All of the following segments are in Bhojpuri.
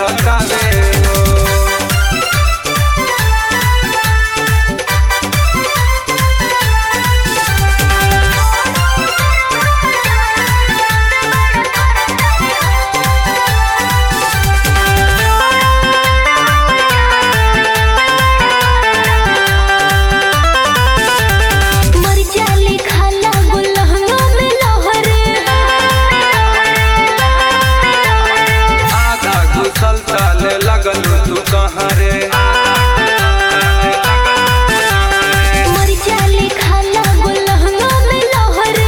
चढ़तावे हो। लगल तू कहाँ रे मरचाली खाला गुलहंगा में लहरे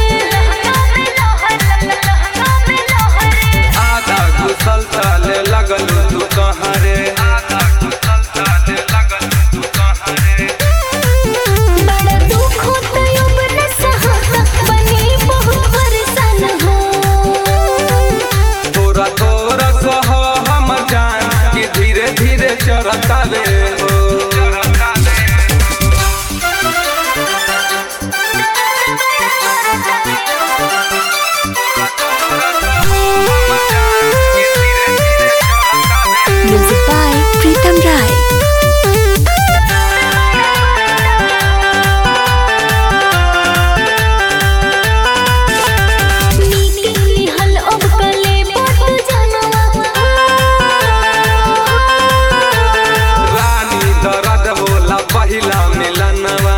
आधा घुसल ताले लगल तू कहाँ रे बड़ा दुख होता अब न सहा बनी बहुत परेशान हो। थोड़ा थोड़ा सह हम जान कि धीरे धीरे चढ़तावे हो। Music by Pritam Rai. रानी दर्द होला पहिला मिलनवा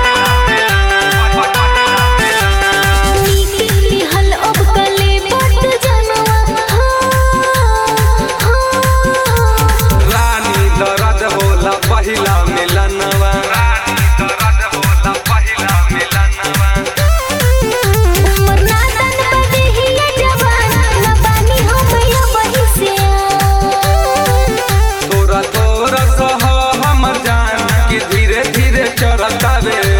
रानी दर्द होला पहिला मिलनवा थोड़ा थोड़ा सह हमर जान कि धीरे धीरे चढ़तावे